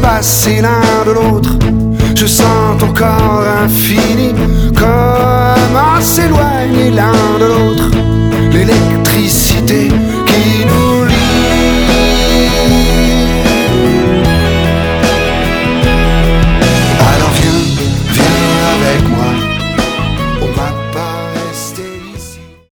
passer l'un de l'autre. Je sens ton corps infini, comment s'éloigner l'un de l'autre.